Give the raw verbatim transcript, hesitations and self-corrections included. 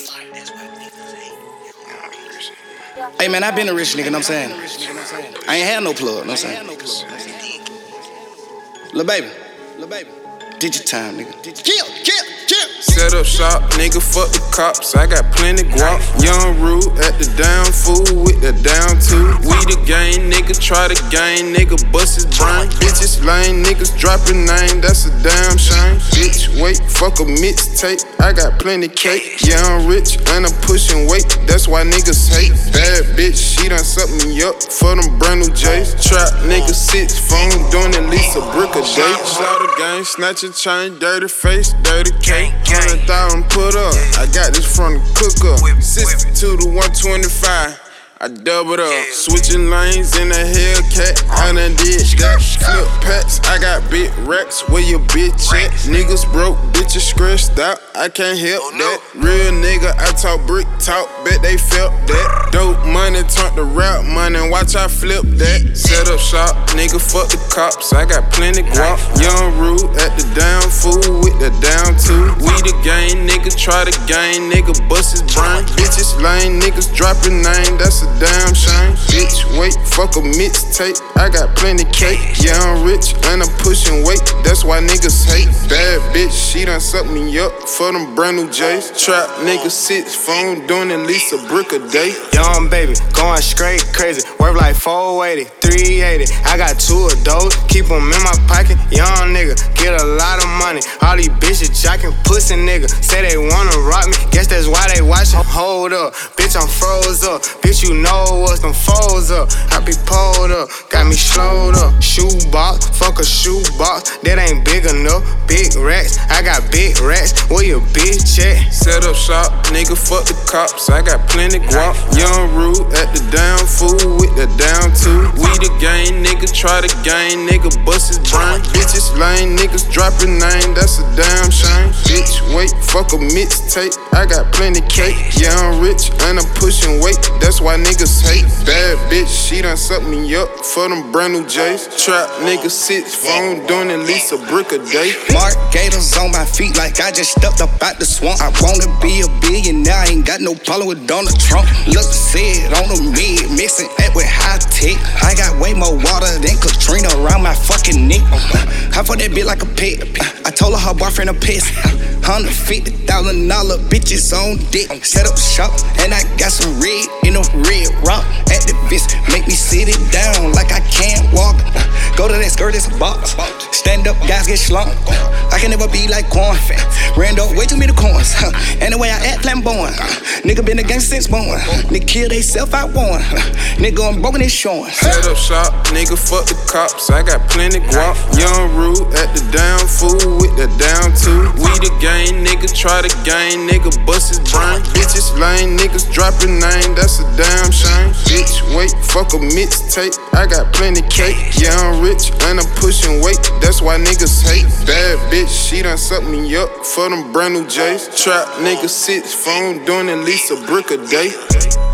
Hey man, I been a rich nigga, know what I'm saying? I ain't had no plug, know what I'm saying? Lil' baby, Lil' baby, did your time, nigga. Kill, kill, kill. Set up shop, nigga, fuck the cops. I got plenty guap. Young Rude at the down fool with the down two. We the gang, nigga, try the gang, nigga, bust his brain. Bitches lame, niggas dropping name, that's a damn shame. Bitch, wait, fuck a mixtape. I got plenty cake. Yeah, I'm rich and I'm pushing weight, that's why niggas hate. Bad bitch, she done suck me up for them brand new J's. Trap nigga sits, phone doing at least a brick a day. Slaughter gang, snatch a chain, dirty face, dirty cake. Hundred thousand put up, I got this from the cook up. sixty to the one twenty-five. I doubled up, switching lanes in a Hellcat. I done did that. Flip packs, I got big racks. Where your bitch at? Niggas broke, bitches stressed out. I can't help that. Real nigga, I talk brick talk, bet they felt that. Dope money turned to rap money, watch I flip that. Set up shop, nigga, fuck the cops. I got plenty guap. Young Rude at the down fool with the down two. We the gang, nigga, try the gang, nigga, bust his brain. Bitches lame, niggas dropping name, that's a damn shame. Bitch, wait, fuck a mixtape. I got plenty cake. Yeah, I'm rich and I'm pushing weight, that's why niggas hate. Bad bitch, she done suck me up for them brand new J's. Trap nigga sits, phone doing at least a brick a day. Young baby, going straight crazy. Worth like four eighty, three eighty. I got two of those, keep them in my pocket. Young nigga, get a lot of money. All these bitches jocking, pussy nigga. Say they wanna rock me, guess that's why they watchin'. Hold up, bitch, I'm froze up. Bitch, you know what's them foes up. I be pulled up, got me slowed up. Shoe box, fuck a shoe box. That ain't big enough. Big racks, I got big racks. Where your bitch at? Set up shop, nigga, fuck the cops. I got plenty guap. Young Rude at the down fool with the down two. We the gang, nigga, try the gang, nigga, bust his brain. Bitches lame, niggas dropping name, that's a damn shame. Bitch, wait, fuck a mixtape. I got plenty cake. Yeah, I'm rich and I'm pushing weight, that's why niggas hate. Bad bitch, she done suck me up for them brand new J's. Trap nigga sits, phone doing at least a brick a day. Mark Gators on my feet like I just stepped up out the swamp. I wanna be a billionaire, I ain't got no problem with Donald Trump. Look said on the mid, mixing it with high tech. I got way more water than Katrina around my fucking neck. I fuck that bitch like a pet. I told her her boyfriend a piss. one hundred fifty thousand dollar bitches on dick. Set up shop and I got some red in a red rock. Activists make me sit it down like I can't walk. Go to that skirt, it's a box. Stand up, guys get slumped. I can never be like corn. Ran up way too many coins. And the way I act flamboyant. Nigga been a gangster since born. Nigga kill they self, I won. Nigga I'm broken, it's showing. Set up shop, nigga, fuck the cops. I got plenty guap. Young Rude at the down fool with the down two. We the gang, nigga, try the gang, nigga, bust his brain. Bitches lame, niggas dropping name, that's a damn shame. Bitch, wait, fuck a mixtape. I got plenty cake. Yeah, I'm rich and I'm pushing weight, that's why niggas hate. Bad bitch, she done suck me up for them brand new J's. Trap nigga sits, phone doing at least a brick a day.